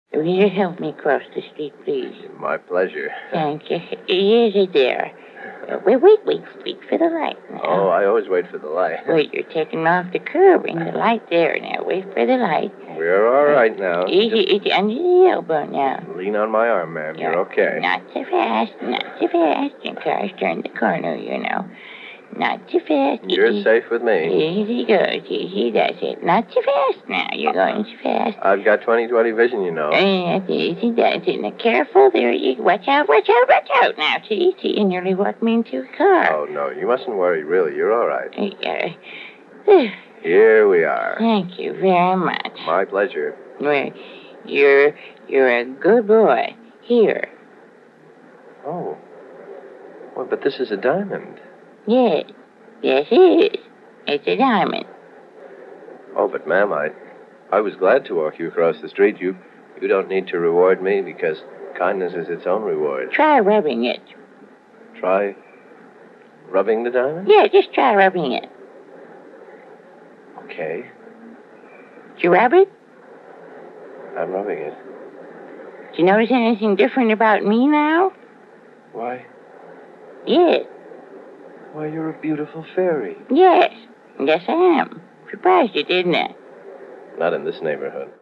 Will you help me cross the street, please? My pleasure. Thank you. Easy there. Wait for the light now. Oh, I always wait for the light. Wait, you're taking off the curb and the light there now. Wait for the light. We're all right now. Easy, under the elbow now. Lean on my arm, ma'am. You're okay. Not so fast. Your car's turned the corner, you know. Not too fast. You're safe with me. Easy goes. Easy does it. Not too fast now. You're going too fast. I've got 20/20 vision, you know. Easy does it. Now, careful. There you go. Watch out now. See, you nearly walked me into a car. Oh, no. You mustn't worry, really. You're all right. Here we are. Thank you very much. My pleasure. Well, you're a good boy. Here. Oh. Well, but this is a diamond. Yes, it is. It's a diamond. Oh, but ma'am, I was glad to walk you across the street. You don't need to reward me because kindness is its own reward. Try rubbing it. Try rubbing the diamond? Yeah, just try rubbing it. Okay. Did you rub it? I'm rubbing it. Do you notice anything different about me now? Why? Yes. Why, you're a beautiful fairy. Yes I am. Surprised you, didn't I? Not in this neighborhood.